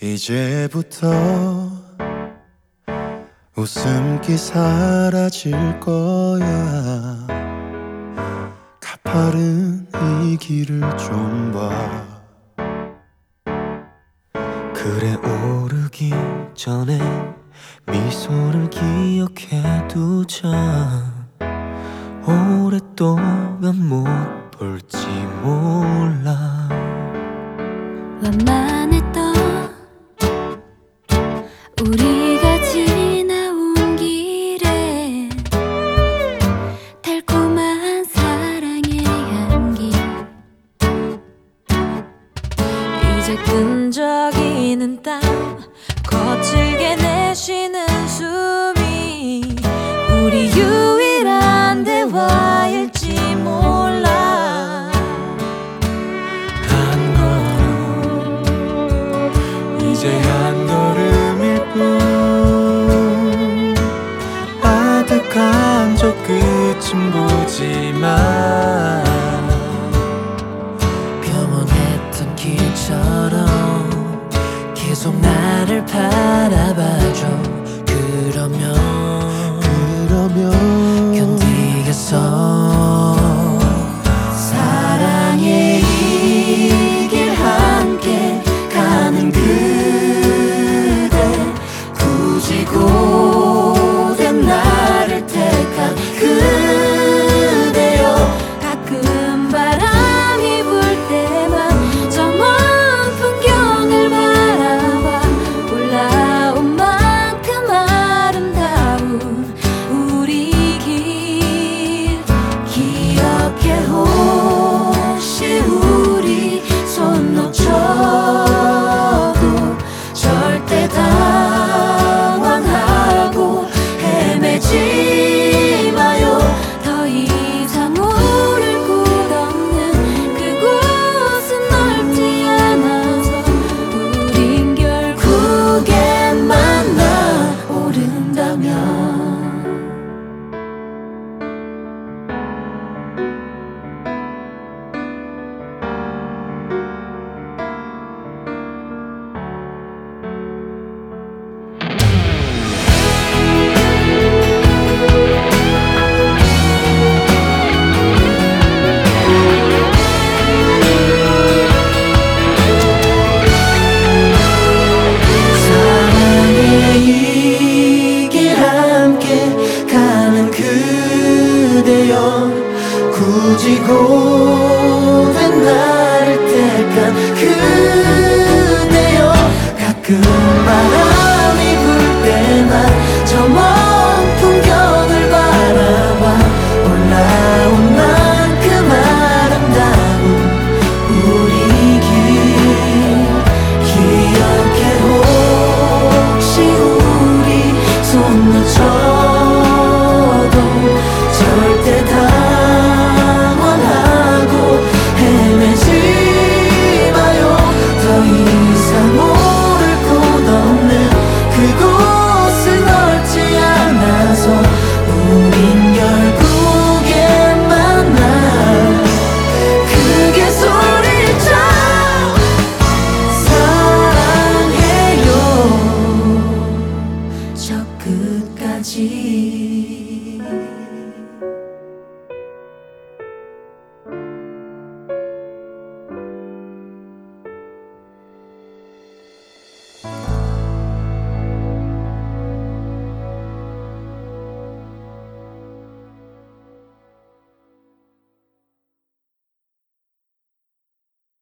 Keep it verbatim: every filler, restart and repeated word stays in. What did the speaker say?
이제부터 웃음기 사라질 거야. 가파른 이 길을 좀 봐. 그래 오르기 전에 미소를 기억해 두자. 오랫동안 못 볼지 몰라. 완만했던 우리가 지나온 길에 달콤한 사랑의 향기. 이제 끈적이는 땀 거칠게 내쉬는 숨이 우리 유일한 대화일지 몰라. 한 걸음 이제 한 걸음일 뿐. 아득한 저 끝은 보지만 평온했던 길처럼 계속 나를 바라봐줘. 그러면 그러면 견디겠어. 사랑의 이 길 함께 가는 그대, 굳이 고된 나를 택한 그대여. 가끔 바람이 불 때만 저 먼 풍경을 바라봐. 올라온 만큼 아름다운 우리 길 기억해. 혹시 우리 손 놓쳐도 절대 당황하고 헤매지 마요. 더 이상 오를 곳 없는 그곳은 넓지 않아서 우린 결국에 만나 오른다면. 사랑의 이 길 함께 가는 그대여. 굳이 고된 나를 택한 그대여. 가끔 바람이 불 때만